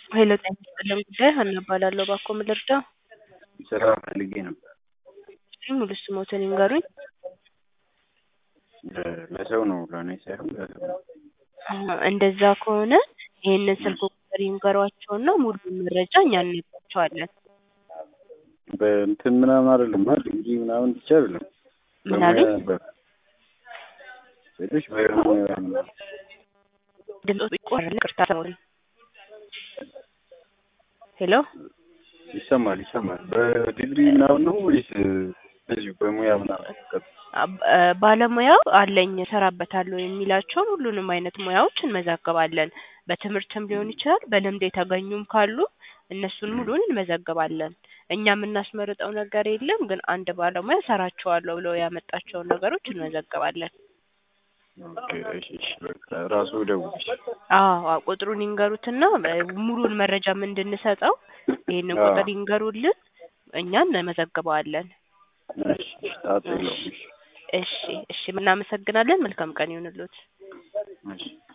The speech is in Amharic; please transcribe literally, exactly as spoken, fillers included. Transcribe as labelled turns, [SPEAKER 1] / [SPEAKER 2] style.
[SPEAKER 1] ሄሎ ጤና ይስጥልኝ ጉዳይ ሀና እባላለሁ። እባክዎ ምን ልርዳው?
[SPEAKER 2] ስራ ፈልጌ ነበር።
[SPEAKER 1] ሙሉ ስሞትን ይንገሩኝ?
[SPEAKER 2] ለሰው ነው ለእኔ ሳይሆን ለሰው ነው።
[SPEAKER 1] አሀ እንደዛ ከሆነ ይሄንን ስልክ ቁጥር ይንገሯቸውና ሙሉውን መረጃ እኛ እንነግራቸዋለን።
[SPEAKER 2] በእንትን ምናምን አይደለም አይደል? ዲግሪ ምናምን ብቻ አይደለም።
[SPEAKER 1] ምን
[SPEAKER 2] በሙያ
[SPEAKER 1] አሉኝ?
[SPEAKER 2] ነበር ሴቶች በሙያ ምናምን
[SPEAKER 1] ድምፅ ይቆራል። ይቅርታ ሰሞኑን ሄሎ
[SPEAKER 2] ይሰማል ይሰማል። በዲግሪ ምናምን ነው ወይስ እዚሁ በሙያ ምናምን?
[SPEAKER 1] አብ- እ ባለሙያው አለኝ እሰራበታለሁ የሚላቸውን ሁሉንም አይነት ሙያዎች እንመዘግባለን። በትምህርትም ሊሆን ይችላል፣ በልምድ የተገኙም ካሉ እነሱን ሙሉን እንመዘግባለን። እኛ የምናስመርጠው ነገር የለም፣ ግን አንድ ባለሙያ እሰራቸዋለሁ ብሎ ያመጣቸውን ነገሮች እንመዘግባለን።
[SPEAKER 2] ኦኬ እሺ እሺ በቃ ራሱ ደውልሽ።
[SPEAKER 1] አዎ አዎ፣ ቁጥሩን ይንገሩትና በ- ሙሉን መረጃም እንድንሰጠው ይሄንን
[SPEAKER 2] አዎ
[SPEAKER 1] ቁጥር ይንገሩልን፣ እኛ እንመዘግበዋለን።
[SPEAKER 2] እሺ እሺ ጣጣ የለውም። እሺ
[SPEAKER 1] እሺ እሺ፣ እናመሰግናለን። መልካም ቀን ይሁንልዎት።
[SPEAKER 2] እሺ